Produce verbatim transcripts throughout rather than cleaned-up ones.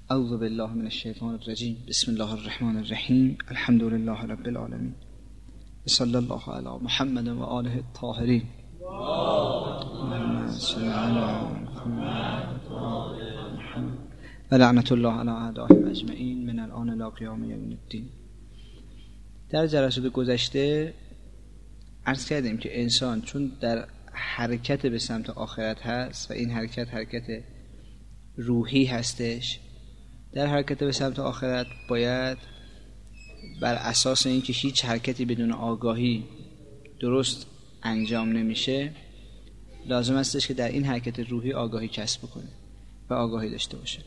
اعوذ بالله من الشیطان الرجیم. بسم الله الرحمن الرحیم. الحمد لله رب العالمین. صلی الله علی محمد و آله الطاهرین. اللهم صل علی محمد و آل محمد و لعنت الله علی اعدائهم اجمعین من الان الی قیام یوم الدین. در جلسات گذشته عرض کردیم که انسان چون در حرکت به سمت آخرت هست و این حرکت حرکت روحی هستش، در حرکت به سمت آخرت باید بر اساس اینکه هیچ حرکتی بدون آگاهی درست انجام نمیشه، لازم استش که در این حرکت روحی آگاهی کسب کنه و آگاهی داشته باشه.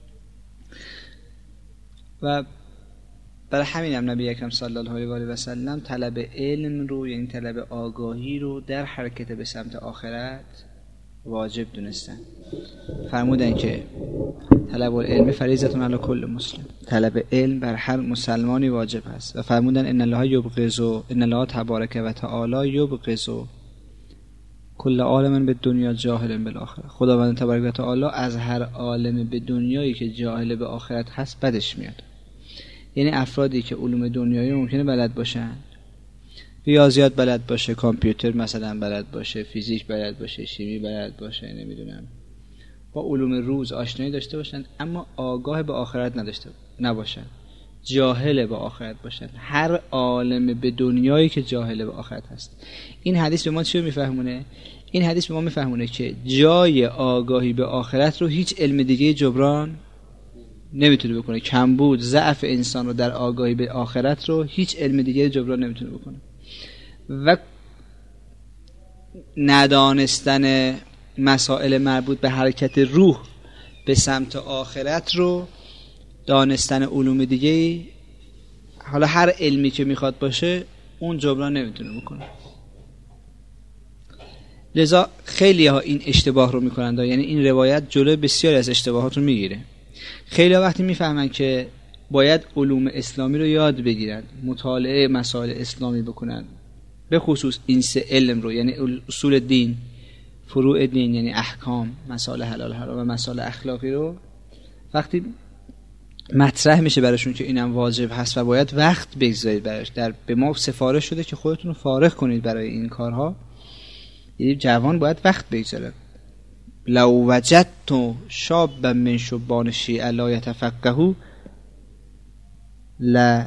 و برای همین هم نبی اکرم صلی الله علیه و آله و سلم طلب علم رو، یعنی طلب آگاهی رو در حرکت به سمت آخرت واجب دونستن. فرمودن که طلب العلم فریضة علی کل مسلم، طلب علم بر هر مسلمانی واجب است. و فرمودن ان الله یبغض ان الله تبارک و تعالی یبغض کل عالم به دنیا جاهل بالآخره. خداوند تبارک و تعالی از هر عالم به دنیایی که جاهل به آخرت هست بدش میاد. یعنی افرادی که علوم دنیایی ممکنه بلد باشن، ریاضیات بلد باشه، کامپیوتر مثلا بلد باشه، فیزیک بلد باشه، شیمی بلد باشه، نمیدونم با علوم روز آشنایی داشته باشن، اما آگاه به آخرت نداشته نباشن، جاهل به آخرت باشن. هر عالم به دنیایی که جاهل به آخرت هست. این حدیث به ما چی میفهمونه؟ این حدیث به ما میفهمونه که جای آگاهی به آخرت رو هیچ علم دیگه جبران نمیتونه بکنه. کمبود ضعف انسان رو در آگاهی به آخرت رو هیچ علم دیگه جبران نمیتونه بکنه. و ندانستن مسائل مربوط به حرکت روح به سمت آخرت رو، دانستن علوم دیگه، حالا هر علمی که میخواد باشه، اون جبران نمیتونه بکنه. لذا خیلی ها این اشتباه رو میکنند، یعنی این روایت جلوی بسیاری از اشتباهات رو میگیره. خیلی ها وقتی میفهمن که باید علوم اسلامی رو یاد بگیرن، مطالعه مسائل اسلامی بکنن، به خصوص این سه علم رو، یعنی اصول دین، فروع دین یعنی احکام، مسائل حلال حرام و مسائل اخلاقی رو، وقتی مطرح میشه براشون که اینم واجب هست و باید وقت بگذارید براش، در به ما سفارش شده که خودتون رو فارغ کنید برای این کارها، یعنی جوان باید وقت بگذاره. لو وجدت شابا من شبان الشیعة لا يتفقه لا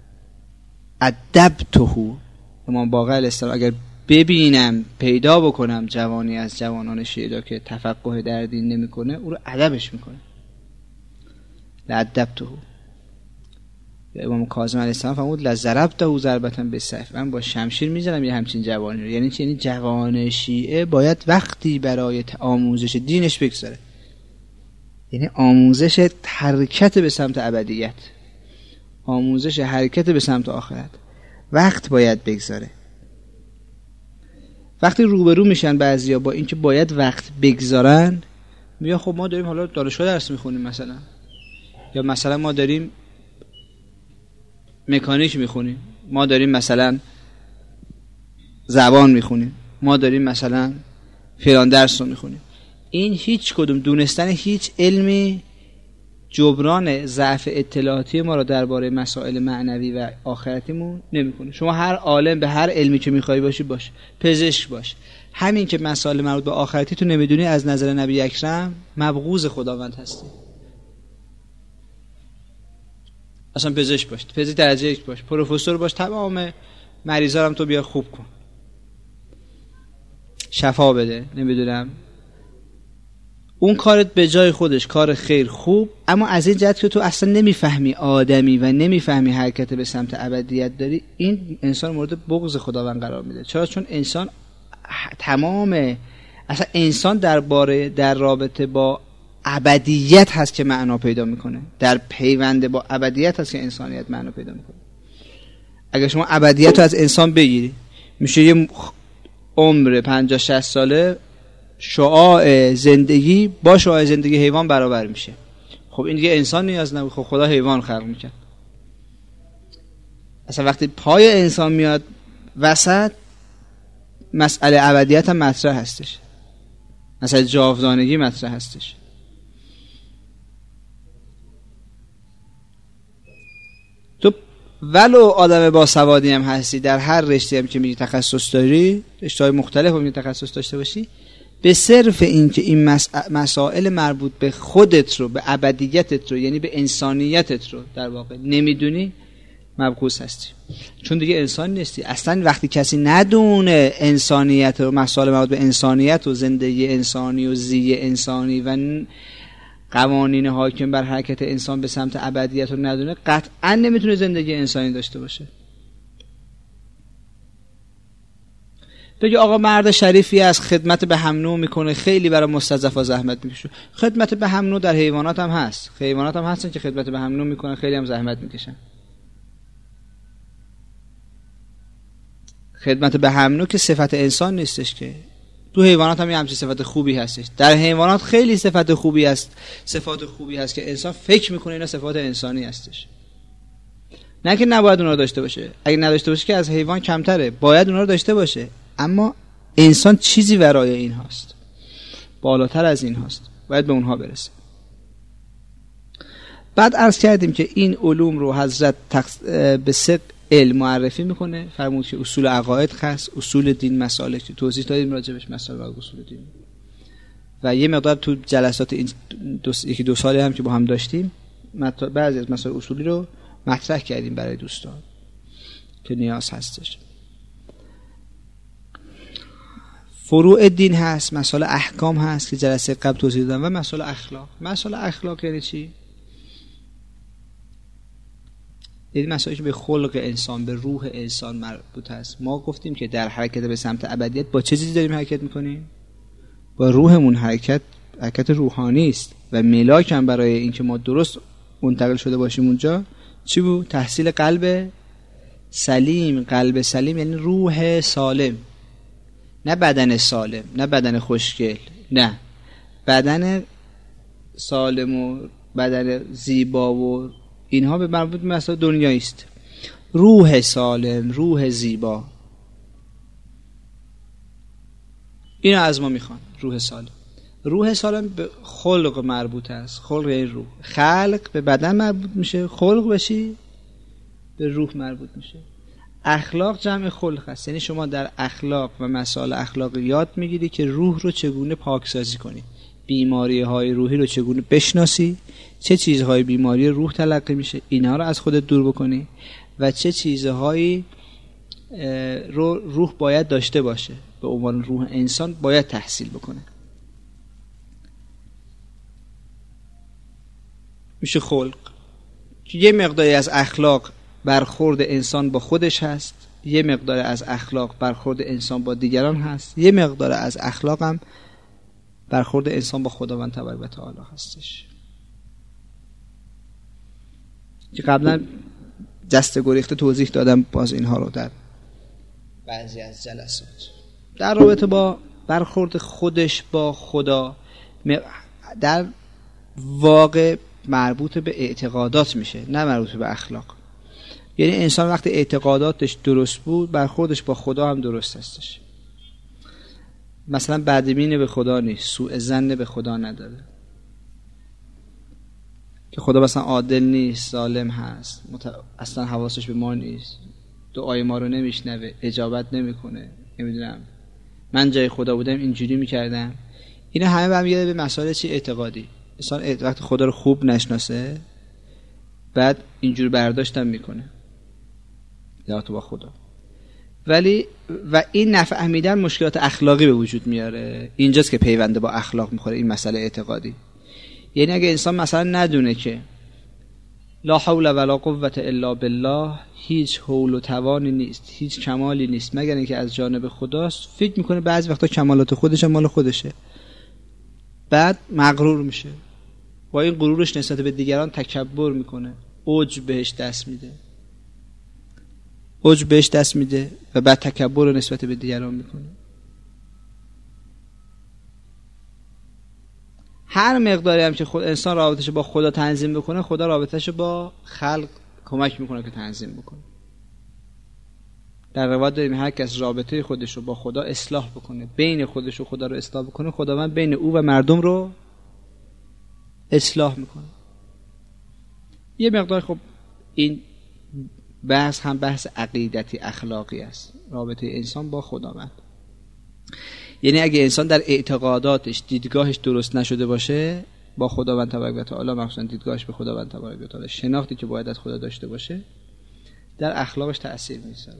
ادبته. امام باقر علیه السلام اگر ببینم پیدا بکنم جوانی از جوانان شیعه که تفقه در دین نمیکنه، او رو ادبش میکنه. لعدبته. امام کاظم علیه السلام فرمود لضربته ضربة بالسیف، من با شمشیر میزنم یه همچین جوانی رو. یعنی چی؟ یعنی جوان شیعه باید وقتی برای آموزش دینش بگذاره، یعنی آموزش حرکت به سمت ابدیت، آموزش حرکت به سمت آخرت، وقت باید بگذاره. وقتی روبرو میشن بعضیا با اینکه باید وقت بگذارن، میگن خب ما داریم حالا دانشگاه درس میخونیم مثلا، یا مثلا ما داریم مکانیک میخونیم، ما داریم مثلا زبان میخونیم، ما داریم مثلا فلان درس رو میخونیم. این هیچ کدوم دونستن هیچ علمی جبران ضعف اطلاعاتی ما رو درباره مسائل معنوی و آخرتیمون نمیکنه. شما هر عالم به هر علمی که میخوای باشی باش، پزشک باش، همین که مسائل مربوط به آخرتی تو نمیدونی، از نظر نبی اکرم مبغوض خداوند هستی. اصلا پزشک باش، پزشک درجه یک باش، پروفسور باش، تمام مریضا هم تو بیا خوب کن، شفا بده، نمیدونم اون کارت به جای خودش کار خیر خوب، اما از این جهت که تو اصلا نمیفهمی آدمی و نمیفهمی حرکت به سمت ابدیت داری، این انسان مورد بغض خداوند قرار میده. چرا؟ چون انسان تمام اصلا انسان درباره در رابطه با ابدیت هست که معنا پیدا میکنه، در پیوند با ابدیت هست که انسانیت معنا پیدا میکنه. اگر شما ابدیت رو از انسان بگیری، میشه یه عمر پنجاه شصت ساله شعاع زندگی با شعاع زندگی حیوان برابر میشه. خب این دیگه انسان نیاز نبود، خب خدا حیوان خلق میکرد. اصلا وقتی پای انسان میاد وسط، مسئله ابدیت هم مطرح هستش، مسئله جاودانگی مطرح هستش. ولو آدم با سوادی هم هستی، در هر رشته هم که میگی تخصص داری، رشته‌های مختلف هم میگی تخصص داشته باشی، به صرف این که این مسائل مربوط به خودت رو، به ابدیتت رو، یعنی به انسانیتت رو در واقع نمیدونی، مبغوث هستی. چون دیگه انسان نیستی. اصلا وقتی کسی ندونه انسانیت و مسائل مربوط به انسانیت و زندگی انسانی و زی انسانی و قوانین حاکم بر حرکت انسان به سمت ابدیت رو ندونه، قطعا نمیتونه زندگی انسانی داشته باشه. بگه آقا مرد شریفی از خدمت به هم نوع میکنه، خیلی برای مستضعفا زحمت میکشه. خدمت به هم نوع در حیوانات هم هست، حیوانات هم هستن که خدمت به هم نوع میکنن، خیلی هم زحمت میکشن. خدمت به هم نوع که صفت انسان نیستش که. تو حیوانات هم یه همچین صفت خوبی هستش. در حیوانات خیلی صفت خوبی هست، صفات خوبی هست که انسان فکر میکنه اینا صفات انسانی هستش. نه که نباید اونا رو داشته باشه. اگه نداشته باشه که از حیوان کمتره، باید اونا رو داشته باشه. اما انسان چیزی ورای این هاست، بالاتر از این هاست، باید به اونها برسه. بعد عرض کردیم که این علوم رو حضرت تقص... به صدق علم معرفی میکنه. فرمود که اصول عقاید هست، اصول دین، مسائل که توضیح دادیم راجبش، مسائل و اصول دین. و یه مقدار تو جلسات این دو یکی دو سالی هم که با هم داشتیم مت... بعضی از مسائل اصولی رو مطرح کردیم برای دوستان که نیاز هستش. فروع دین هست، مسائل احکام هست که جلسه قبل توضیح دادم، و مسائل اخلاق. مسائل اخلاق یعنی چی؟ یعنی مسائلی که به خلق انسان، به روح انسان مربوط است. ما گفتیم که در حرکت به سمت ابدیت با چه چیزی داریم حرکت میکنیم؟ با روحمون. حرکت حرکت روحانی است و ملاک هم برای اینکه ما درست منتقل شده باشیم اونجا چی بود؟ تحصیل قلب سلیم. قلب سلیم یعنی روح سالم، نه بدن سالم، نه بدن خوشگل، نه بدن سالم و بدن زیبا و اینها به مربوط به مسائل دنیایی است. روح سالم، روح زیبا، اینا از ما میخوان. روح سالم، روح سالم به خلق مربوط است. خلق یعنی روح. خلق به بدن مربوط میشه، خلق بشی به روح مربوط میشه. اخلاق جمع خلق است، یعنی شما در اخلاق و مسائل اخلاقی یاد میگیری که روح رو چگونه پاکسازی کنی، بیماری های روحی رو چگونه بشناسی، چه چیزهای بیماری روح تلقی میشه اینها رو از خودت دور بکنی، و چه چیزهایی رو روح باید داشته باشه، به عنوان روح انسان باید تحصیل بکنه. میشه خلق. یه مقداری از اخلاق برخورد انسان با خودش هست، یه مقدار از اخلاق برخورد انسان با دیگران هست، یه مقدار از اخلاق هم برخورد انسان با خداوند تبارک و تعالی هستش که قبلا دست گریخته توضیح دادم باز اینها رو در بعضی از جلسات. در رابطه با برخورد خودش با خدا در واقع مربوط به اعتقادات میشه، نه مربوط به اخلاق. یعنی انسان وقتی اعتقاداتش درست بود، برخوردش با خدا هم درست هستش. مثلا بدبین به خدا نیست، سوء ظن به خدا نداره، که خدا مثلا عادل نیست، ظالم هست، مت... اصلا حواسش به ما نیست، دعای ما رو نمیشنوه، اجابت نمیکنه، نمیدونم من جای خدا بودم اینجوری میکردم. اینا همه برمیگرده به مسائل چی؟ اعتقادی. انسان وقتی خدا رو خوب نشناسه بعد اینجور برداشتم میکنه یا تو با خدا. ولی و این نفهمیدن مشکلات اخلاقی به وجود میاره. اینجاست که پیونده با اخلاق میخوره این مسئله اعتقادی. یعنی اگه انسان مثلا ندونه که لا حول ولا قوة الا بالله، هیچ حول و توانی نیست، هیچ کمالی نیست مگر اینکه از جانب خداست، فکر میکنه بعضی وقتا کمالات خودش مال خودشه، بعد مغرور میشه، با این غرورش نسبت به دیگران تکبر میکنه، عجب بهش دست میده عجب بهش دست میده و بعد تکبر رو نسبت به دیگران میکنه. هر مقداری هم که خود انسان رابطه‌اش با خدا تنظیم بکنه، خدا رابطه‌اش با خلق کمک میکنه که تنظیم بکنه. در روایت داریم هر کس رابطه خودش رو با خدا اصلاح بکنه، بین خودش و خدا رو اصلاح بکنه، خداوند بین او و مردم رو اصلاح میکنه. یه مقدار خب این بحث هم بحث عقیدتی اخلاقی است، رابطه انسان با خداوند. یعنی اگه انسان در اعتقاداتش دیدگاهش درست نشده باشه با خداوند تبارک و تعالی، مخصوصا دیدگاهش به خداوند تبارک و تعالی، شناختی که باید از خدا داشته باشه، در اخلاقش تأثیر میذاره.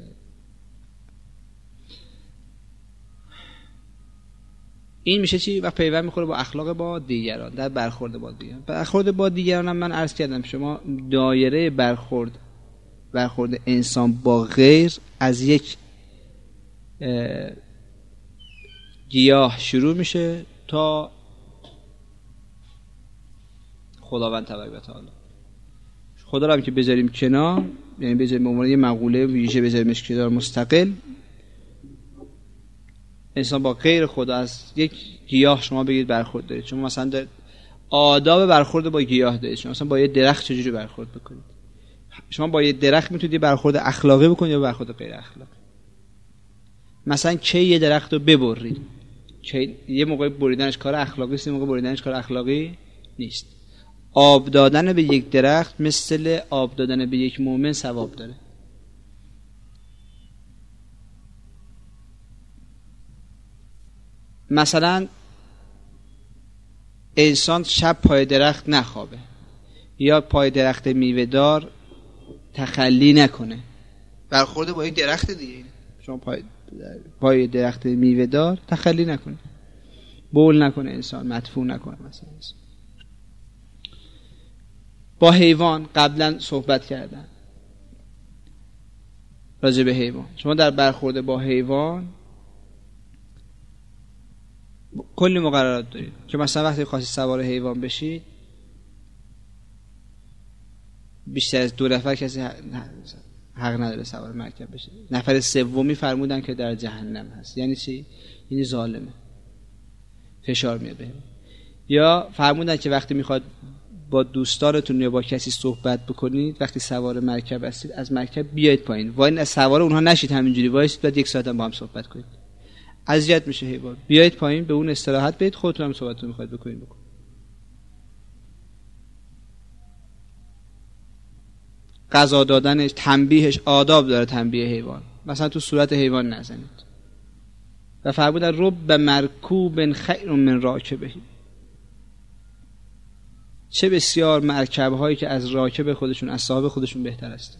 این میشه چی؟ و پیوند میخوره با اخلاق با دیگران، در برخورد با دیگران. برخورد با دیگران هم من عرض کردم شما دایره برخورد برخورد انسان با غیر از یک گیاه شروع میشه تا خداوند تبارک و تعالی. خدا رو هم که بذاریم کنار، یعنی بذاریم به عنوان یه مقوله ویژه بذاریمش کنار مستقل، انسان با غیر خدا از یک گیاه شما بگید برخورد دارید. شما مثلا در آداب برخورد با گیاه دارید. شما مثلا با یه درخت چجوری برخورد بکنید؟ شما با یه درخت میتونید برخورد اخلاقی بکنید یا برخورد غیر اخلاقی. مثلا کی یه درخت رو ببرید؟ کی یه موقع بریدنش کار اخلاقی است، یه موقع بریدنش کار اخلاقی نیست. آب دادن به یک درخت مثل آب دادن به یک مؤمن ثواب داره. مثلا انسان شب پای درخت نخوابه یا پای درخت میوه دار تخلی نکنه، برخورد با یک درخت دیگه. شما پای پای درخت میوه دار تخلی نکنه، بول نکنه، انسان مدفون نکنه. مثلا با حیوان قبلا صحبت کردن راجع به حیوان. شما در برخورد با حیوان کلی مقررات دارید که مثلا وقتی خواستید سوار حیوان بشید بیشتر از دو نفر کسی حق نداره سوار مرکب بشه. نفر سومی فرمودن که در جهنم هست. یعنی چی؟ یعنی ظالمه، فشار میاد بهم. یا فرمودن که وقتی میخواد با دوستانتون یا با کسی صحبت بکنید، وقتی سوار مرکب هستید از مرکب بیاید پایین، وای از سوار اونها نشید، همینجوری وایسید بعد یک ساعت هم با هم صحبت کنید. اذیت میشه حیوان. بیاید پایین، به اون استراحت بدید، خودتون هم صحبتتون میخواید بکنید بکنید. غذا دادنش، تنبیهش، آداب داره تنبیه حیوان. مثلا تو صورت حیوان نزنید. و فرمودن رب مرکوب خیر من راکبه. چه بسیار مرکب هایی که از راکب خودشون، از صاحب خودشون بهتر است.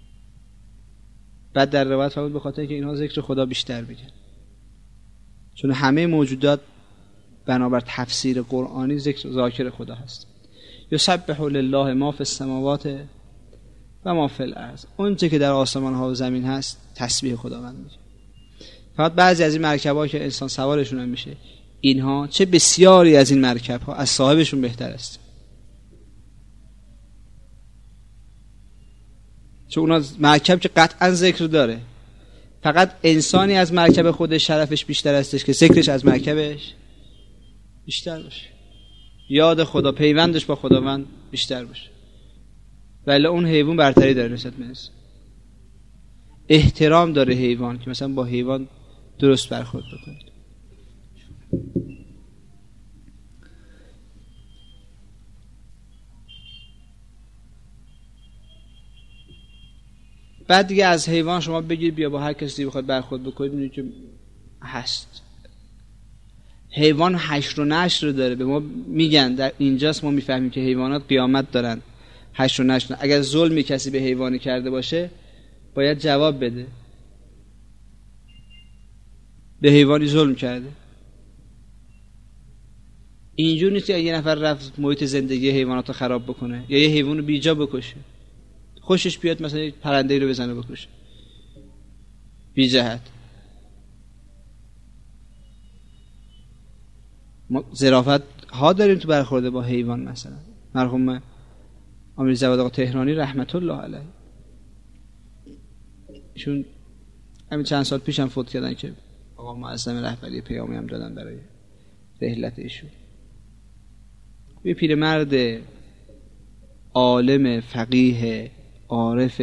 بعد در روایت فرمود به خاطر که اینها ذکر خدا بیشتر بگن، چون همه موجودات بنابر تفسیر قرآنی ذکر ذاکر خدا هست. یسبح لله ما فی السماوات و ما فی الارض. اون چه که در آسمان ها و زمین هست تسبیح خداوند میگه. فقط بعضی از این مرکب ها که انسان سوارشون هم میشه، اینها چه بسیاری از این مرکب ها از صاحبشون بهتر است. چون اونا مرکب که قطعا ذکر داره، فقط انسانی از مرکب خودش شرفش بیشتر استش که ذکرش از مرکبش بیشتر باشه، یاد خدا، پیوندش با خداوند بیشتر باشه. ولی اون حیوان برتری داره نسبت به انسان. احترام داره حیوان که مثلا با حیوان درست برخورد بکنید. بعد دیگه از حیوان شما بگید بیا با هر کسی بخواد برخورد بکنید، می‌بینید که هست. حیوان حشر و نشر رو داره. به ما میگن در اینجاست ما میفهمیم که حیوانات قیامت دارن، حشر و نشر. اگر ظلمی کسی به حیوانی کرده باشه باید جواب بده. به حیوانی ظلم کرده. اینجور نیست که یه نفر رفت محیط زندگی حیوانات رو خراب بکنه یا یه حیوان رو بیجا بکشه. خوشش بیاد مثلا یک پرنده‌ای رو بزنه بکشه بی جهت. ما ظرافت ها داریم تو برخورد با حیوان. مثلا مرحوم امیر جواد آقا تهرانی رحمت الله علیه، ایشون همین چند سال پیش هم فوت کردن که آقا معظم رهبری پیامی هم دادن برای رحلت ایشون. یه پیرمرد عالم، فقیه، عارف،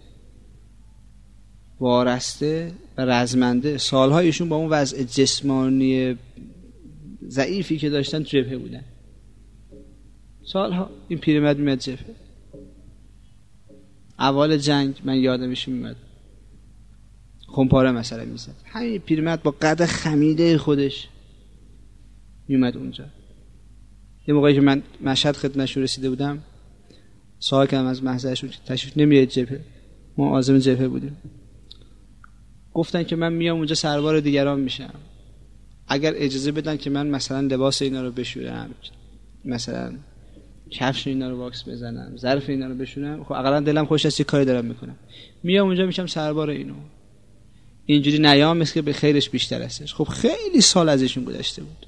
وارسته و رزمنده. سالها ایشون با اون وضع جسمانی ضعیفی که داشتن تو جبهه بودن. سالها این پیرمرد میاد جبهه. اول جنگ من یادمش میاد خمپاره مثلا میزد، همین پیرمرد با قد خمیده خودش میومد اونجا. یه موقعی که من مشهد خدمتش رسیده بودم، سوال کردم از محضرشون تشریف نمیاد جبهه، ما عازم جبهه بودیم، گفتن که من میام اونجا سربار دیگران میشم، اگر اجازه بدن که من مثلا لباس اینا رو بشورم، مثلا کفش اینا رو واکس بزنم، ظرف اینا رو بشورم، خب اقلا دلم خوش است، یه کاری دارم میکنم، میام اونجا میشم سربار اینو. اینجوری نیام مثل که به خیرش بیشتر هستش. خب خیلی سال ازشون گذشته بود،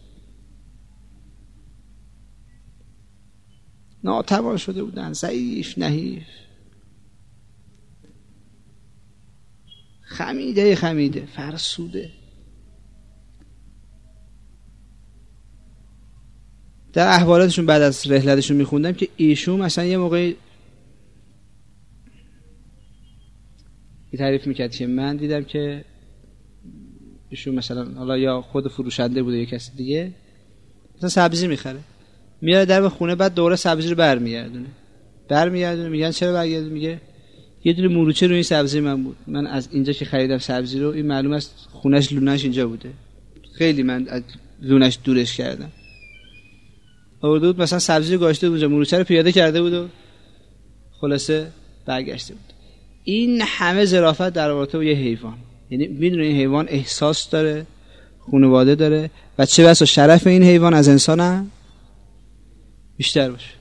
ناتوان شده بودن، ضعیف، نحیف، خمیده خمیده فرسوده. در احوالاتشون بعد از رحلتشون میخوندم که ایشون مثلا یه موقعی یه تعریف میکرد که من دیدم که ایشون مثلا حالا یا خود فروشنده بوده یا کسی دیگه، مثلا سبزی میخره میاره در خونه، بعد دوره سبزی رو برمیگردونه برمیگردونه میگن چرا برگردونه؟ میگه یه دونه موروچه روی این سبزی من بود، من از اینجا که خریدم سبزی رو، این معلوم است خونش لونش اینجا بوده، خیلی من از لونش دورش کردم. آورده بود مثلا سبزی رو گاشته بود اونجا، موروچه رو پیاده کرده بود و خلاصه برگشته بود. این همه ظرافت در رابطه با یه حیوان، یعنی میدونه این حیوان احساس داره، خانواده داره و چه بسا شرف این حیوان از انسان هم بیشتر باشه.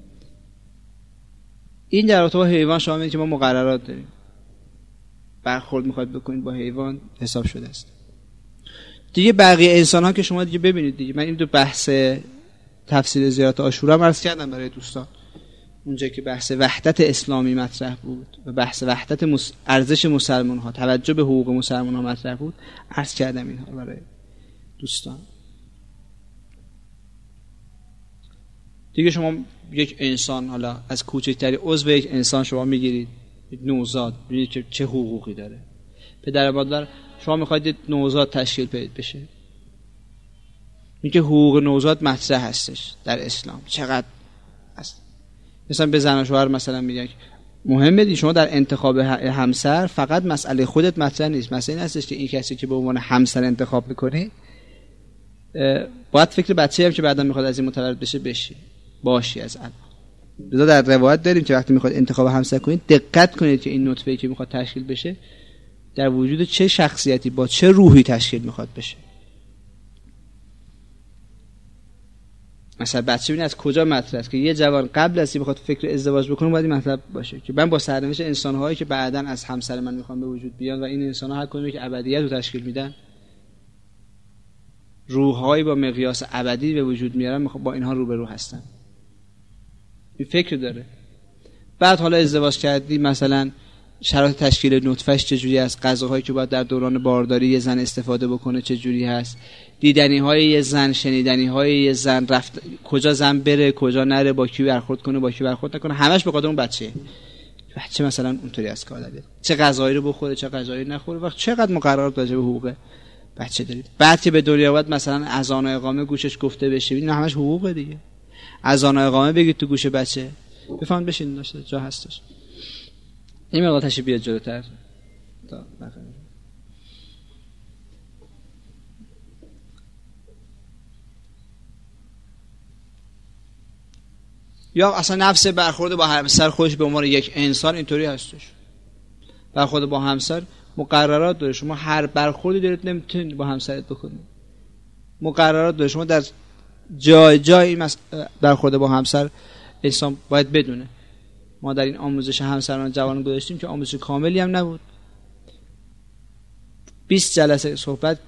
این در رابطه با حیوان شما میدونید که ما مقررات داریم، برخورد میخواید بکنید با حیوان حساب شده است. دیگه بقیه انسان ها که شما دیگه ببینید دیگه، من این دو بحث تفسیر زیارت عاشورا هم عرض کردم برای دوستان، اونجا که بحث وحدت اسلامی مطرح بود و بحث وحدت مس... ارزش مسلمان ها، توجه به حقوق مسلمان ها مطرح بود، عرض کردم اینها برای دوستان. دیگه شما یک انسان، حالا از کوچکتری عضو یک انسان شما میگیرید، یک نوزاد، ببینید که چه حقوقی داره. پدر مادر شما میخواید نوزاد تشکیل پیدا بشه، میگه حقوق نوزاد مطرح هستش در اسلام چقدر هست. مثلا به زن و شوهر مثلا میگن مهمه دی شما در انتخاب همسر فقط مسئله خودت مطرح نیست، مسئله این هستش که این کسی که به عنوان همسر انتخاب میکنی باید فکر بچه‌ای هم که بعدا میخواد از این متولد بشه بشی باشی از الان. لذا در روایت داریم که وقتی میخواد انتخاب همسر کنید دقت کنید که این نطفه‌ای که میخواد تشکیل بشه در وجود چه شخصیتی با چه روحی تشکیل میخواد بشه. مثلا بچه ببین از کجا مطرح است که یه جوان قبل از اینکه بخواد فکر ازدواج بکنه باید این مطلب باشه که من با سرنوشت انسان‌هایی که بعداً از همسر من میخوان به وجود بیان و این انسان‌ها هر کدومی که ابدیت رو تشکیل میدن، روح‌هایی با مقیاس ابدی به وجود میارن، میخوام با اینها روبرو هستن. این فکر داره. بعد حالا ازدواج کردی، مثلا شرایط تشکیل نطفه‌اش چجوری است، غذاهایی که باید در دوران بارداری یه زن استفاده بکنه چجوری هست، دیدنی‌های یه زن، شنیدنی‌های یه زن، رفت کجا زن بره کجا نره، با کی برخورد کنه با کی برخورد نکنه، همش به خاطر اون بچه. بچه مثلا اونطوری از کار داره، چه غذایی رو بخوره چه غذایی نخوره، وقت چقدر مقررات راجع به حقوق بچه دارید. بعد که به دنیا اومد مثلا اذان و اقامه گوشش گفته بشه، این همش حقوقه دیگه. اذان و اقامه بگید تو گوش بچه، بفهمید بشین داشته جا هستش. این مقدار تشریف بیاد جلوتر تا بفهمید. یا اصلا نفس برخورد با همسر خودش به عنوان یک انسان اینطوری هستش. برخورد با همسر مقررات داره، شما هر برخوردی دارید نمیتونید با همسرت بکنید. مقررات داره، شما در جای جای این برخورد با همسر انسان باید بدونه. ما در این آموزش همسران جوانان گذاشتیم که آموزش کاملی هم نبود. بیست جلسه صحبت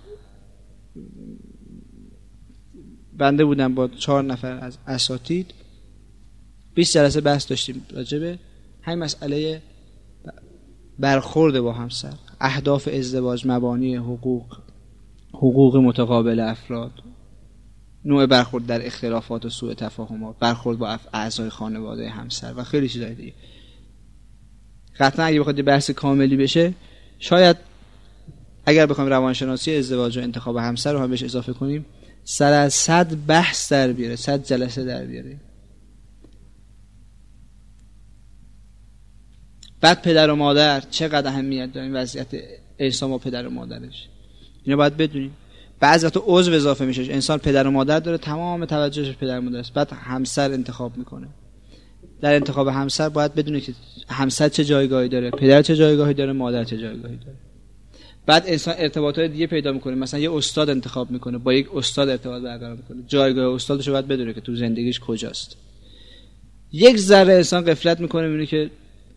بنده بودم با چهار نفر از اساتید، بیست جلسه بحث داشتیم راجع به همین مسئله برخورد با همسر، اهداف ازدواج، مبانی حقوق، حقوق متقابل افراد، نوع برخورد در اختلافات و سوء تفاهمات، برخورد با اعضای خانواده همسر و خیلی چیزای دیگه. قطعا اگه بخواد بحث کاملی بشه، شاید اگر بخوایم روانشناسی ازدواج و انتخاب همسر رو هم بهش اضافه کنیم، سر از صد بحث در بیاره، صد جلسه در بیاره. بعد پدر و مادر چقدر اهمیت داره این وضعیت انسان با پدر و مادرش، اینو باید بدونید. بعضی وقتا عضو اضافه میشه، انسان پدر و مادر داره، تمام توجهش پدر و مادر است، بعد همسر انتخاب میکنه. در انتخاب همسر باید بدونه که همسر چه جایگاهی داره، پدر چه جایگاهی داره، مادر چه جایگاهی داره. بعد انسان ارتباطات دیگه پیدا میکنه، مثلا یه استاد انتخاب میکنه، با یک استاد ارتباط برقرار میکنه، جایگاه استادش رو باید بدونه که تو زندگیش کجاست. یک ذره انسان غفلت میکنه، میبینه که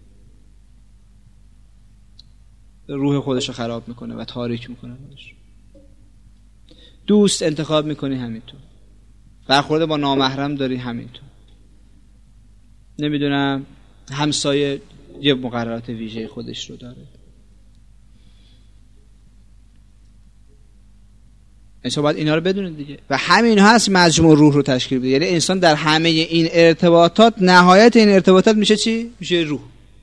روح خودش رو خراب میکنه و تاریک میکنه خودش. دوست انتخاب میکنی همینطور، برخورد با نامحرم داری همینطور، نمیدونم همسایه یه مقررات ویژه خودش رو داره. انسان باید اینا رو بدونه دیگه، و همین هست مجموع روح رو تشکیل بده. یعنی انسان در همه این ارتباطات، نهایت این ارتباطات میشه چی؟ میشه روح.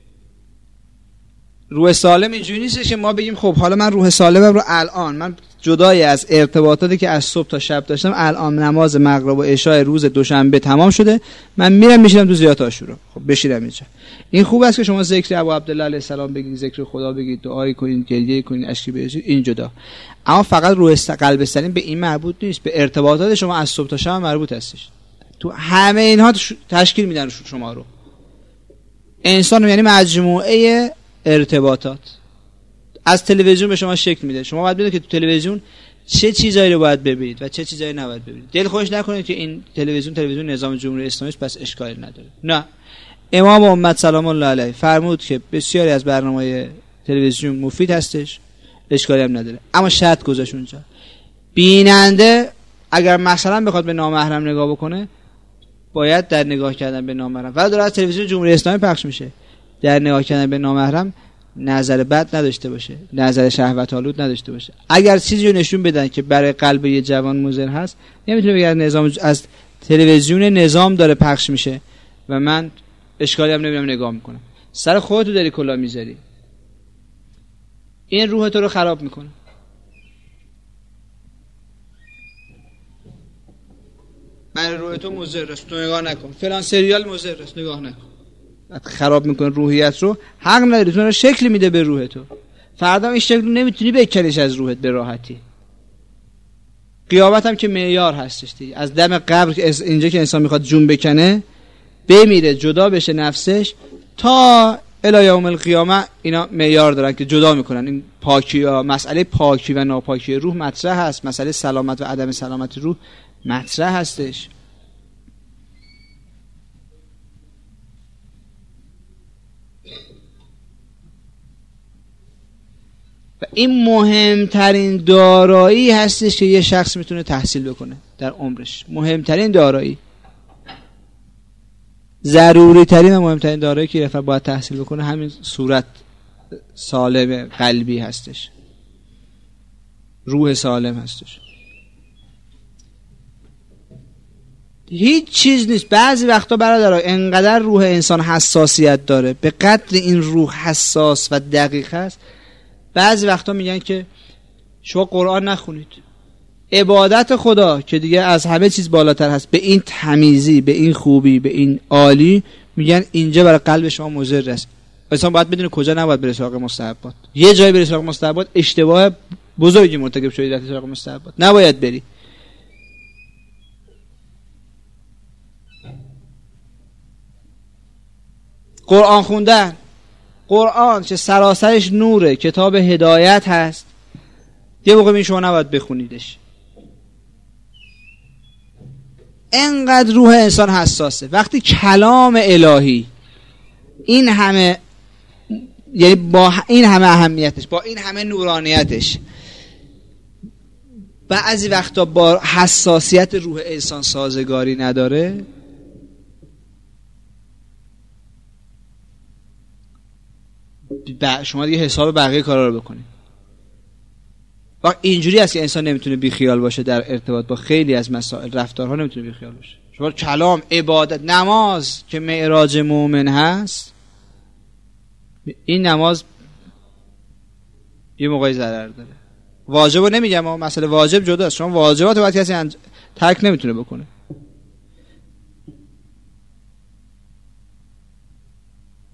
روح سالم اینجوری نیست که ما بگیم خب حالا من روح سالمم رو الان، من جدای از ارتباطاتی که از صبح تا شب داشتم، الان نماز مغرب و عشاء روز دوشنبه تمام شده، من میرم میشینم تو زیارت عاشورا. خب بشینم اینجا. این خوب است که شما ذکر ابو عبدالله علیه السلام بگید، ذکر خدا بگید، دعایی کنید، گریه کنید، اشکی بریزید، این جدا. اما فقط روح قلب سلیم به این مربوط نیست، به ارتباطات شما از صبح تا شب مربوط هستش. تو همه اینها تشکیل میدن شما رو. انسان یعنی مجموعه ارتباطات. از تلویزیون به شما شکل میده، شما باید بدونید که تو تلویزیون چه چیزایی رو باید ببینید و چه چیزایی نباید ببینید. دل خوش نکنید که این تلویزیون تلویزیون نظام جمهوری اسلامی است پس اشکالی نداره. نه، امام امت سلام الله علیه فرمود که بسیاری از برنامه‌های تلویزیون مفید هستش، اشکالی هم نداره، اما شرط گذاشت اونجا بیننده اگر مثلا بخواد به نامحرم نگاه بکنه، باید در نگاه کردن به نامحرم، و داره از تلویزیون جمهوری اسلامی پخش میشه، در نگاه کردن به نامحرم نظر بد نداشته باشه، نظر شهوت آلود نداشته باشه. اگر چیزی رو نشون بدن که برای قلب یه جوان مضر هست، نمیتونه بگه نظام از تلویزیون نظام داره پخش میشه و من اشکالی هم نمیدونم نگاه میکنم. سر خودتو داری کلا میذاری، این روح تو رو خراب میکنه. برای روح تو مضر است، تو نگاه نکن. فلان سریال مضر است، نگاه نکن. خراب میکنه روحیت رو. حق نداری، تو رو شکل میده به روح تو. فردا این شکل رو نمیتونی بکنیش از روحت به راحتی. قیامت هم که معیار هستش دیگه. از دم قبر اینجا که انسان میخواد جون بکنه، بمیره، جدا بشه نفسش، تا الی یوم القیامه اینا معیار دارن که جدا میکنن. این پاکی ها، مسئله پاکی و ناپاکی روح مطرح هست، مسئله سلامت و عدم سلامت روح مطرح هستش. و این مهمترین دارایی هستش که یه شخص میتونه تحصیل بکنه در عمرش. مهمترین دارایی، ضروری ترین و مهمترین دارایی که یه نفر باید تحصیل بکنه همین صورت سالم قلبی هستش، روح سالم هستش. هیچ چیز نیست. بعضی وقتا برادرها انقدر روح انسان حساسیت داره، به قدر این روح حساس و دقیق هست، بعضی وقتا میگن که شما قرآن نخونید. عبادت خدا که دیگه از همه چیز بالاتر هست، به این تمیزی، به این خوبی، به این عالی، میگن اینجا برای قلب شما مضر است. انسان باید بدونه کجا نباید بره سراغ مستحبات. یه جایی بره سراغ مستحبات، اشتباه بزرگی مرتکب شدی در سراغ مستحبات، نباید بری. قرآن خوندن، قرآن که سراسرش نوره، کتاب هدایت هست، یه موقع این شما نباید بخونیدش. انقدر روح انسان حساسه. وقتی کلام الهی این همه، یعنی با این همه اهمیتش، با این همه نورانیتش، بعضی وقتا با حساسیت روح انسان سازگاری نداره، شما دیگه حساب بقیه کارا رو بکنید. و اینجوری است که انسان نمیتونه بیخیال باشه در ارتباط با خیلی از مسائل، رفتارها نمیتونه بیخیال باشه. شما کلام، عبادت، نماز که معراج مومن هست، این نماز یه موقعی ضرر داره. واجبو نمیگم، اما مسئله واجب جداست. شما واجبات رو باید کسی انج... ترک نمیتونه بکنه.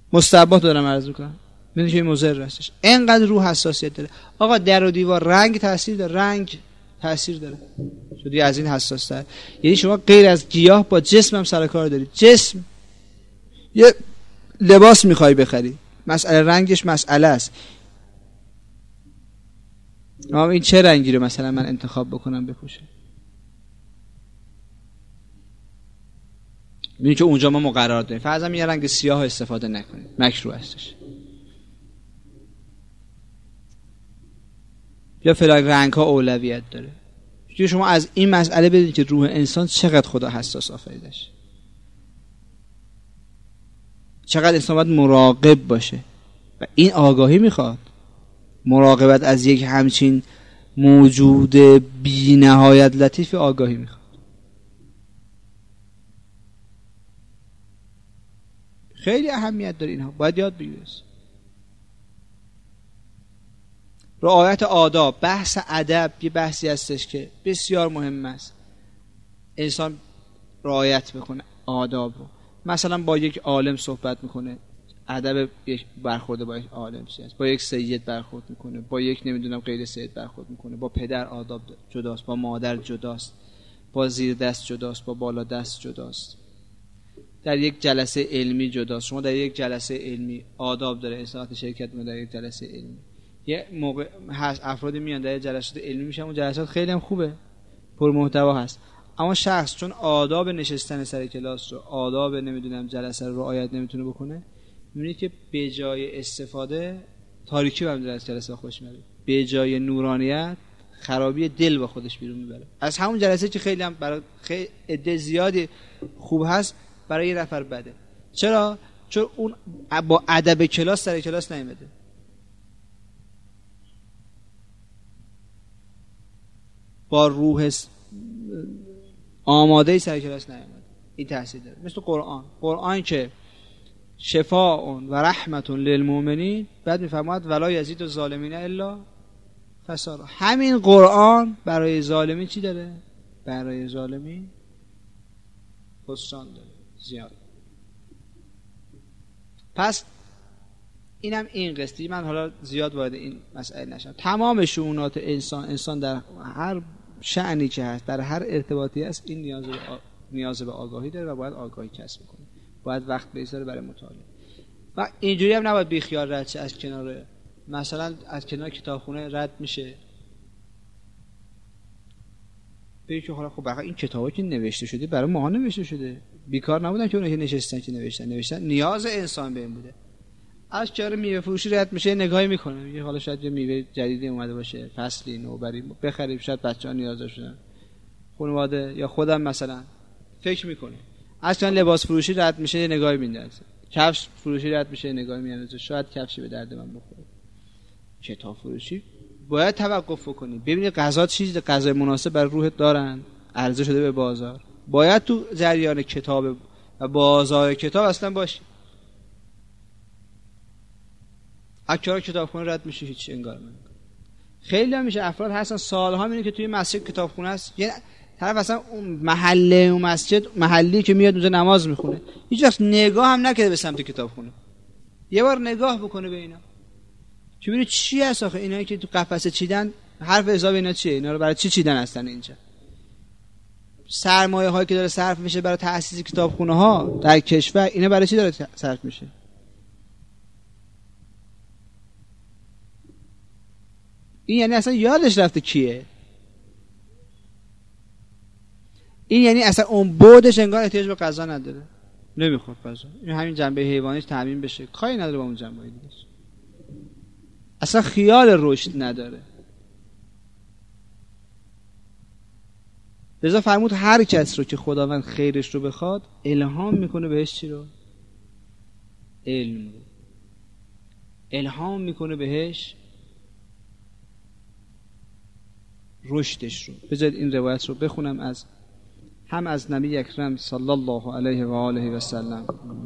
مستحبات دارم عرض میکنم، ببینید که مضر هستش. اینقدر روح حساسیت داره. آقا در و دیوار رنگ تاثیر داره، رنگ تاثیر داره، شدی از این حساس تر. یعنی شما غیر از گیاه با جسم هم سر کار دارید. جسم یه لباس میخوای بخری، مسئله رنگش مسئله است. اما این چه رنگی رو مثلا من انتخاب بکنم بپوشم؟ می‌بینی که اونجا ما مقررات داریم. فرضاً یه رنگ سیاه استفاده نکنید، مکروه هستش. یا فلان رنگ‌ها اولویت داره. چون شما از این مسئله بدونید که روح انسان چقدر خدا حساس آفریدش، چقدر انسان باید مراقب باشه و این آگاهی میخواد. مراقبت از یک همچین موجود بی نهایت لطیف آگاهی میخواد. خیلی اهمیت داره اینها، باید یاد بگیرید. رعایت آداب، بحث ادب یه بحثی هستش که بسیار مهم است انسان رعایت بکنه آداب رو. مثلا با یک عالم صحبت میکنه، ادب یک برخورد با یک عالم چی است، با یک سید برخورد میکنه، با یک نمیدونم غیر سید برخورد میکنه، با پدر آداب جداست، با مادر جداست، با زیر دست جداست، با بالا دست جداست، در یک جلسه علمی جداست. شما در یک جلسه علمی آداب داره انسان شرکت میکنه در یک جلسه علمی. یه موقع هست افرادی میان در جلسات علمی میشن، اون جلسات خیلی هم خوبه، پر محتوا هست، اما شخص چون آداب نشستن سر کلاس رو، آداب نمیدونم جلسه رو رعایت نمیتونه بکنه، میبینید که به جای استفاده تاریکی رو هم از جلسه خوش میبره، به جای نورانیت خرابی دل با خودش بیرون میبره. از همون جلسه که خیلی هم برای خیلی عده زیادی خوب هست، برای یه نفر بده. چرا؟ چون اون با ادب کلاس سر کلاس نیومده، با روح آماده سر کلاس نیامد. این تاثیر داره. مثل قرآن، قرآن که شفاء و رحمت للمؤمنین، بعد میفرماید ولا یزید الظالمین الا خسارا. همین قرآن برای ظالمین چی داره؟ برای ظالمین خسران داره، زیاد. پس اینم این قسطی. من حالا زیاد وارد این مسئله نشم. تمام شؤونات انسان، انسان در هر شأنی که هست، در هر ارتباطی هست، این نیاز به آ... نیاز به آگاهی داره و باید آگاهی کسب کنه، باید وقت بذاره برای مطالعه. و اینجوری هم نباید بی خیال رد شه از کنار، مثلا از کنار کتابخونه رد میشه بگی که حالا خب بقیه این کتابا که نوشته شده برای ماها نوشته شده، بیکار نبودن که اونها که نشستن که نوشتن نوشتن نیاز انسان به این بوده. از کنار میوه فروشی رد میشه، نگاهی میکنه، میگه حالا شاید یه میوه جدیدی اومده باشه، فصلی نو بریم بخریم، شاید بچه‌ها نیاز داشتن، خانواده یا خودم مثلا فکر میکنه. از کنار لباس فروشی رد میشه، یه نگاهی میندازه. کفش فروشی رد میشه، نگاهی میندازه، شاید کفشی به درد من بخوره. کتاب فروشی باید توقف کنی، ببینی غذا چیز غذای مناسب برای روحت دارن، عرضه شده به بازار، باید تو جریان کتاب و بازار کتاب اصلا باشی. اکرا کتابخونه رد میشه، هیچ انگار من. خیلی هم میشه افراد هستن سالها میبینی که توی مسجد کتابخونه است، یه طرف اصلا اون محله اون مسجد محلی که میاد اونجا نماز میخونه، هیچ وقت نگاه هم نکرده به سمت کتابخونه. یه بار نگاه بکنه به اینا که ببینید چی هست آخه اینایی که تو قفسه چیدن، حرف حساب اینا چیه، اینا رو برای چی چیدن هستن اینجا؟ سرمایه هایی که داره صرف میشه برای تأسیس کتابخونه ها در کشور، اینا برای چی داره صرف میشه؟ این یعنی اصلا یادش رفته کیه. این یعنی اصلا اون بودش انگار احتیاج به غذا نداره، نمیخواد غذا، این همین جنبه حیوانیش تامین بشه، کاری نداره با اون جنبه دیگه، اصلا خیال رشد نداره. لذا فرمود هر کس رو که خداوند خیرش رو بخواد الهام میکنه بهش چی رو؟ علم رو. الهام میکنه بهش رشدش رو. بذارید این روایت رو بخونم از هم از نبی اکرم صلی الله علیه و آله و سلم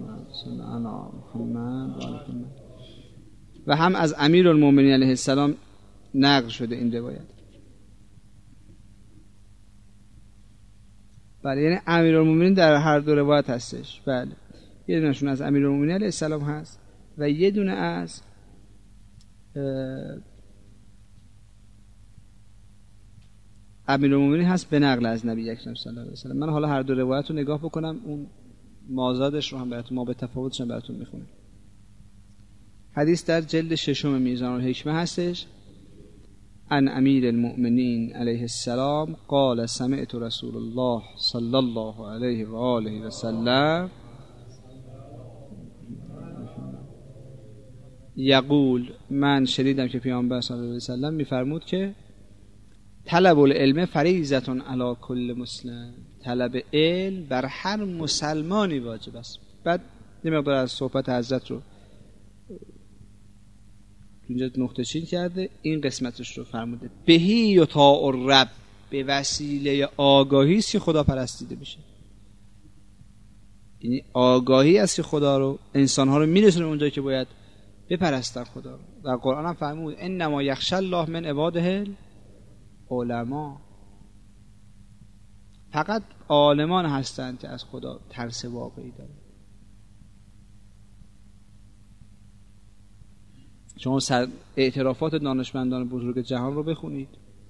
و هم از امیرالمومنین علیه السلام نقل شده این روایت. بله، یعنی امیرالمومنین در هر دو روایت هستش. بله، یه دونشون از امیرالمومنین علیه السلام هست، و یه دونه از امیرالمومنین هست به نقل از نبی اکرم صلی الله علیه و سلم. من حالا هر دو روایت رو نگاه بکنم، اون مازادش رو هم براتون، ما به تفاوتش هم براتون میخونم. حدیث در جلد ششم میزان الحکمه هستش. عن امیر المؤمنین علیه السلام قال سمعت رسول الله صلی الله علیه و آله و سلم یقول، من شنیدم که پیامبر صلی الله علیه و سلم میفرمود که طلب العلم فریضة علی کل مسلم، طلب علم بر هر مسلمانی واجب است. بعد یه مقدار از صحبت حضرت رو اینجا نقطه چین کرده، این قسمتش رو فرموده بهی یطاع الرب، به وسیله آگاهی است که خدا پرستیده میشه. یعنی آگاهی است که خدا رو، انسان‌ها رو میرسونه اونجایی که باید بپرستن خدا رو. در قرآن هم فرمود انما یخشی الله من عباده العلماء، فقط عالمان هستند که از خدا ترس واقعی دارند. شما اعترافات دانشمندان بزرگ جهان رو بخونید.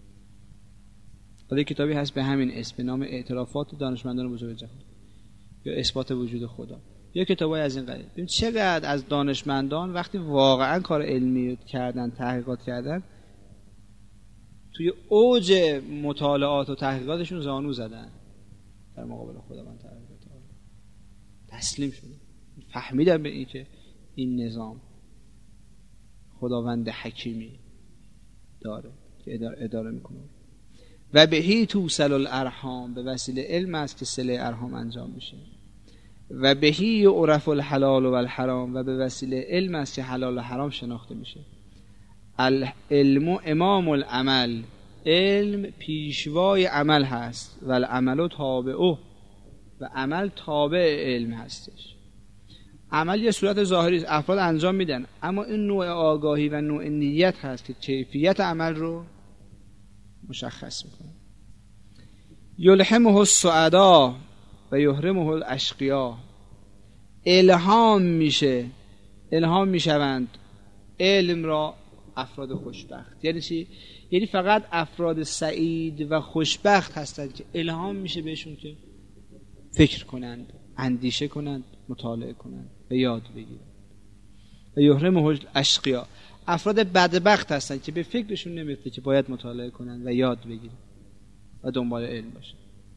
ولی کتابی هست به همین اسم، به نام اعترافات دانشمندان بزرگ جهان یا اثبات وجود خدا. یا کتابای از این قبیل. ببین چقدر از دانشمندان وقتی واقعا کار علمی کردن، تحقیقات کردن، توی اوج مطالعات و تحقیقاتشون زانو زدن در مقابل خداوند تعالی، تسلیم شدن، فهمیدن به این که این نظام خداوند حکیمی داره که اداره, اداره میکنه. و بهی توصل الارحام، به وسیله علم است که صله ارحام انجام میشه. و بهی یعرف الحلال و الحرام، و به وسیله علم است که حلال و حرام شناخته میشه. العلم امام العمل، علم پیشوای عمل هست. و العمل تابعه، و عمل تابع علم هستش. عمل یه صورت ظاهری است، افراد انجام میدن، اما این نوع آگاهی و نوع نیت هست که کیفیت عمل رو مشخص میکنه. یلهمه السعدا و یحرمه الاشقیا، الهام میشه، الهام میشوند علم را افراد خوشبخت. یعنی چی؟ یعنی فقط افراد سعید و خوشبخت هستند که الهام میشه بهشون که فکر کنند، اندیشه کنند، مطالعه کنند و یاد بگیرند. و یحرمه الاشقیا، افراد بدبخت هستند که به فکرشون نمیفته که باید مطالعه کنند و یاد بگیرند و دنبال علم باشند.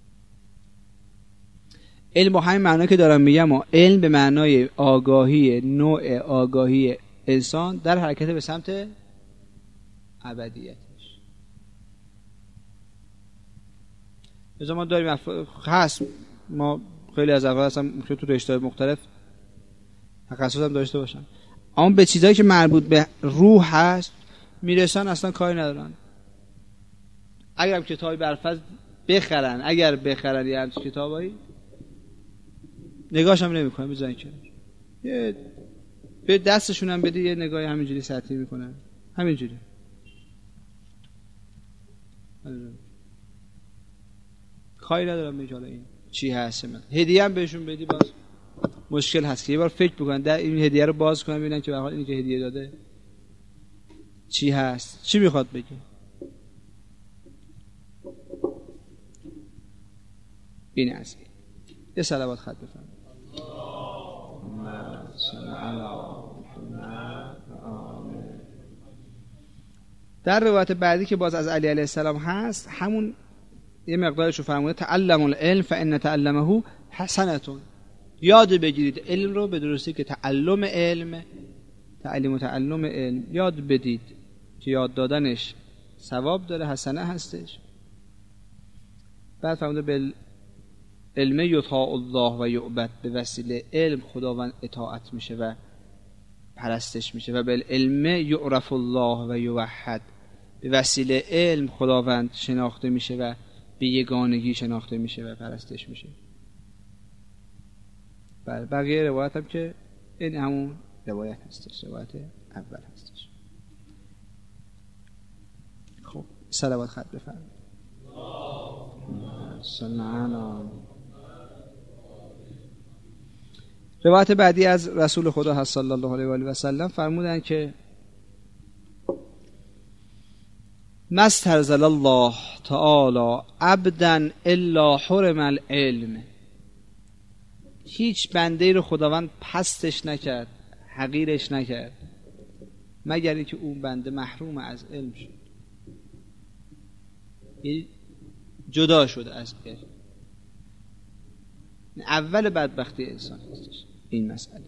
علم با همین معنا که دارم میگم، و علم به معنای آگاهی، نوع آگاهی انسان در حرکت به سمت ابدیتش. مثلا ما داریم افراد هست، ما خیلی از افراد هستن که تو رشته مختلف تخصص هم داشته باشن، اما به چیزایی که مربوط به روح هست میرسن اصلا کاری ندارن. اگر هم کتابی برفض بخرن، اگر بخرن یه همچین کتابایی نگاهش هم نمی کنن، بزنین که یه به دستشون هم بدی یه نگاهی همینجوری سطحی میکنن، همینجوری کاری ندارم میگه حالا این چی هست. من هدیه هم بهشون بدی باز مشکل هست که یه بار فکر بکنن در این هدیه رو باز کنن ببینن که به حال اینی که هدیه داده چی هست، چی میخواد بگه. این است. یه صلوات خط بفرمایید. در روایت بعدی که باز از علی علیه السلام هست، همون یه مقدارش رو فرموده تعلم العلم فان تعلمه حسنتون، یاد بگیرید علم رو به درستی که تعلم علم، تعلیم و تعلم علم یاد بدید که یاد دادنش ثواب داره، حسنه هستش. بعد فرموده بل علم یطاع الله و یعبد، به وسیله علم خداوند اطاعت میشه و پرستش میشه. و بالعلم یعرف الله و یوحد، به وسیله علم خداوند شناخته میشه و به یگانگی شناخته میشه و پرستش میشه. بله بقیه روایت هم که این همون روایت هستش، روایت اول هستش. خب صلوات خط بفرمایید. صلی الله. روایت بعدی از رسول خدا هست صلی الله علیه و آله و سلم، فرمودن که مسترزل الله تعالی عبدا الا حرم العلم. هیچ بنده رو خداوند پستش نکرد، حقیرش نکرد، مگر اینکه اون بنده محروم از علم شد، یعنی جدا شد از علم. اول بدبختی انسان هستش این مسئله.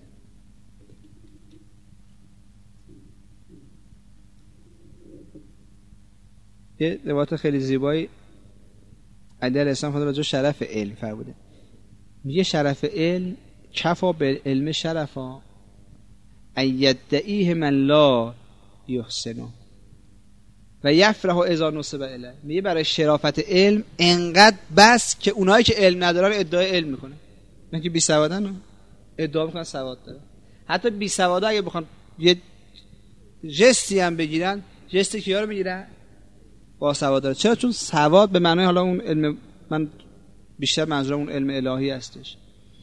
یه روایت خیلی زیبایی علی علیه السلام خود راجع شرف علم فرموده، میگه شرف علم کفا به علم شرفا ایدعیه من لا یحسنه و یفرح اذا نسب الیه. میگه برای شرافت علم انقدر بس که اونایی که علم ندارن ادعای علم میکنه، نه که بی سوادن ادعا میکنن سواد داره. حتی بی سوادا اگه بخوان یه جستی هم بگیرن، جستی کیا رو میگیرن؟ با سواد داره. چرا؟ چون سواد به معنای حالا اون علم، من بیشتر منظورم اون علم الهی هستش،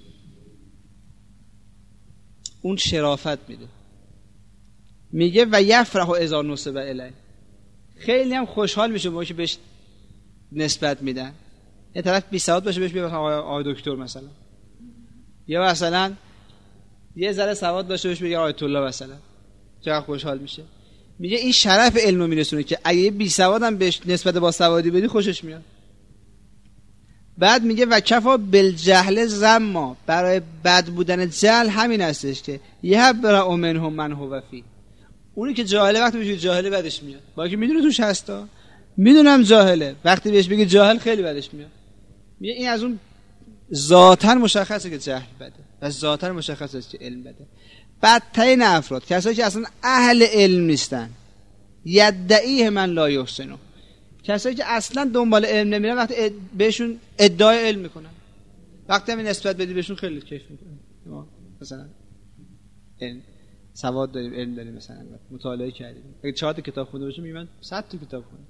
اون شرافت میده. میگه و یفرح اذا نسب الیه، خیلی هم خوشحال میشه با که بهش نسبت میدن. یه طرف بی سواد باشه بهش میگه آقای آقای دکتر مثلا، یا مثلا یه ذره سواد داشته بهش میگه آیت الله مثلا، چقدر خوشحال میشه. میگه این شرف علمو میرسونه که اگه بی سوادم بهش نسبت با سوادی بدی خوشش میاد. بعد میگه و کفا بالجهل زما، برای بد بودن جهل همین هستش که یهبر منهم من هو فی، اونی که جاهله وقتی بهش جاهله بدش میاد، با اینکه میدونه توش هستا، میدونم جاهله، وقتی بهش بگه جاهل خیلی بدش میاد. میگه این از اون ذاتاً مشخصه که جهل بده و ذاتاً مشخصه که علم بده. بدترین افراد کسایی که اصلا اهل علم نیستن، یدعیه من لا یحسنه، کسایی که اصلا دنبال علم نمیرن، وقتی اد... بهشون ادعای علم میکنن، وقتی همین نسبت بدی بهشون خیلی کیف میکنن. مثلا علم سواد داریم، علم داریم، مثلا مطالعه کردیم، اگه چهار تا کتاب خونده باشیم میگن صد تا کتاب خوندم.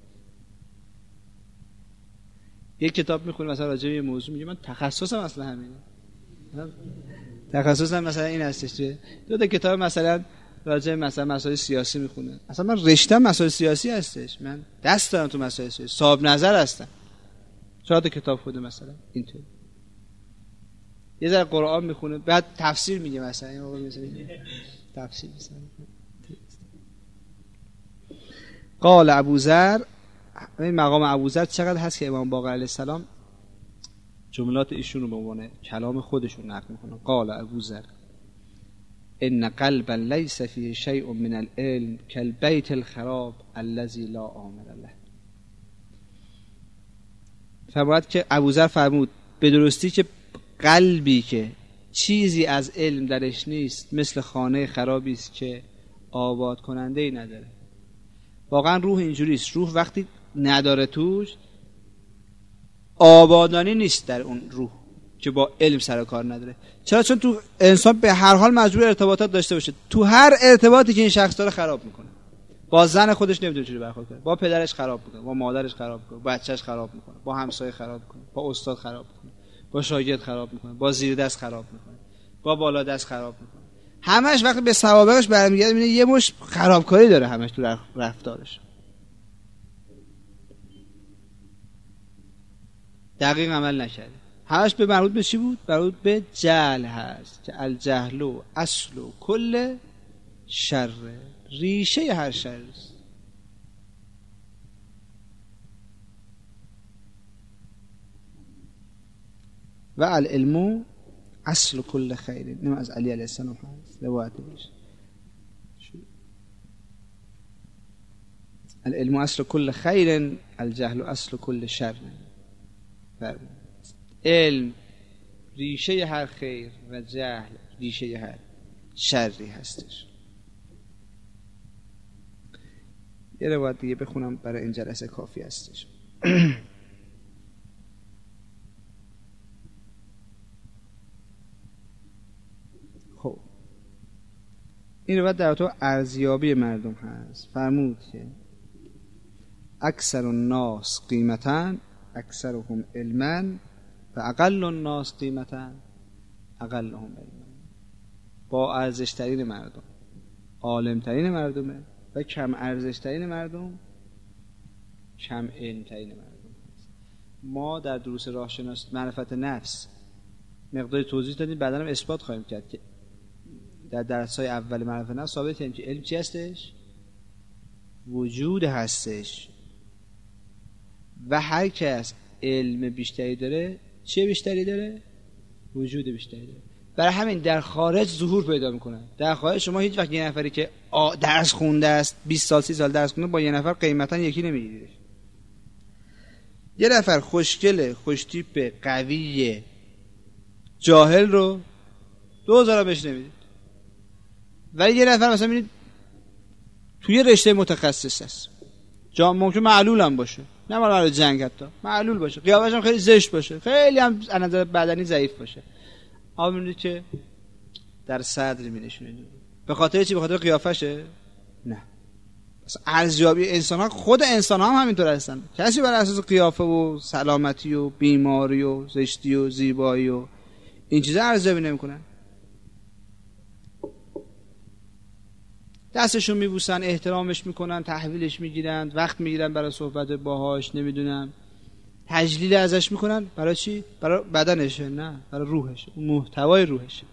یک کتاب میخونه مثلا راجع به یه موضوع، میگه من تخصصم اصلا همینه، تخصصم مثلا این هستش. دو تا کتاب مثلا راجع مثلا مسائل سیاسی میخونه، اصلا من رشتم مسائل سیاسی هستش، من دست دارم تو مسائل سیاسی، صاحب نظر هستم. چهار تا کتاب خونده مثلا اینطور. یه ذره قرآن میخونه، بعد تفسیر میگه، مثلا این موقع مثلا تفسیر مثلا. قال ابوذر، این مقام ابوذر چقدر هست که امام باقر علیه السلام جملات ایشون رو به عنوان کلام خودشون نقل میکنن. قال ابوذر ان قلبا ليس فيه شيء من العلم كالبيت الخراب الذي لا عامر له. فرمود که ابوذر فرمود به درستی که قلبی که چیزی از علم درش نیست مثل خانه خرابی است که آباد کننده ای نداره. واقعا روح اینجوری است، روح وقتی نداره توش آبادانی نیست در اون روح که با علم سر کار نداره. چرا؟ چون تو انسان به هر حال مجبور ارتباطات داشته باشه، تو هر ارتباطی که این شخص داره خراب میکنه. با زن خودش نمیدونه چجوری برخورد کنه، با پدرش خراب میکنه، با مادرش خراب میکنه، با بچه‌ش خراب میکنه، با همسایه خراب میکنه، با استاد خراب میکنه، با شاگرد خراب میکنه، با زیر دست خراب میکنه، با بالا دست خراب میکنه. همش وقتی به سوابقش برمیگرده میبینه یه مش خرابکاری داره همش تو رفتارش. دقیق عمل نکرده. همش به مربوط به چی بود؟ مربوط به جهل هست که الجهل اصل کل شر، ریشه هر شر است. و العلم اصل کل خیر. اینم از علی علیه السلام هست، روایت میشه. العلم اصل کل خیر، الجهل اصل کل شر. علم ریشه هر خیر و جهل ریشه هر شری هستش. یه روایت دیگه بخونم برای این جلسه کافی هستش. خب این روایت در تو ارزیابی مردم هست. فرمود که اکثر الناس قیمتاً اکثرهم علما و اقل الناس قیمتاً اقلهم علما. با ارزش ترین مردم، عالم ترین مردمه و کم ارزش ترین مردم کم علم ترین مردم هست. ما در دروس راه شناسی معرفت نفس مقدار توضیح دادیم، بعدا هم اثبات خواهیم کرد که در درس‌های اول معرفت نفس ثابت کردیم که علم چی هستش؟ وجود هستش و هر کس علم بیشتری داره چه بیشتری داره؟ وجود بیشتری داره. برای همین در خارج ظهور پیدا میکنه. در خارج شما هیچ وقت یه نفری که درس خونده است بیست سال سی سال درس خونده با یه نفر قیمتا یکی نمیگیریش. یه نفر خوشگله، خوشتیپ، قویه، جاهل رو دو هزار بهش نمیدید، ولی یه نفر مثلا میبینید توی رشته متخصص است، جا ممکن معلول هم باشه، نه برای جنگ حتی معلول باشه، قیافش هم خیلی زشت باشه، خیلی هم از نظر بدنی ضعیف باشه، اما میبینید که در صدر مینشونه. به خاطر چی؟ به خاطر قیافشه؟ نه، ارزیابی انسان ها، خود انسان ها هم همینطور هستن. کسی بر اساس قیافه و سلامتی و بیماری و زشتی و زیبایی و این چیزا ارزیابی نمیکنن. دستشون میبوسن، احترامش میکنن، تحویلش میگیرن، وقت میگیرن برای صحبت باهاش، نمیدونم تجلیل ازش میکنن. برای چی؟ برای بدنشه؟ نه، برای روحشه، محتوای روحشه.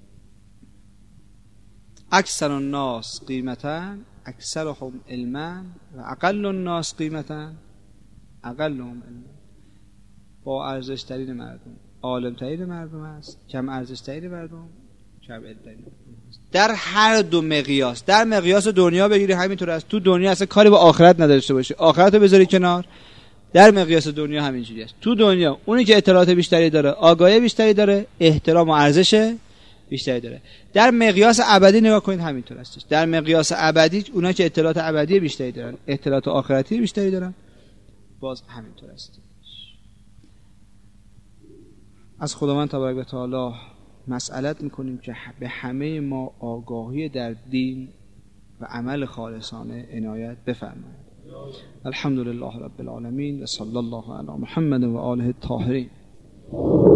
اکثر الناس قیمتا اکثرهم علما و اقل الناس قیمتا اقلهم علما. با ارزش ترین مردم عالم ترین مردم است، کم ارزش ترین مردم کم علم ترین مردم است. در هر دو مقیاس، در مقیاس دنیا بگیری همینطور است. تو دنیا اصلا کاری با آخرت نداشته باشی، آخرت رو بذاری کنار، در مقیاس دنیا همینجوری است. تو دنیا اونی که اطلاعات بیشتری داره، آگاهی بیشتری داره، احترام و ارزش بیشتری داره. در مقیاس ابدی نگاه کنید همینطور است. در مقیاس ابدی اونا که اطلاعات ابدی بیشتری دارن، اطلاعات آخرتی بیشتری دارن، باز همینطور است. از خداوند تبارک و تعالی مسئلت میکنیم که به همه ما آگاهی در دین و عمل خالصانه عنایت بفرماید. الحمدلله رب العالمین و صلی الله علی محمد و آله الطاهرین.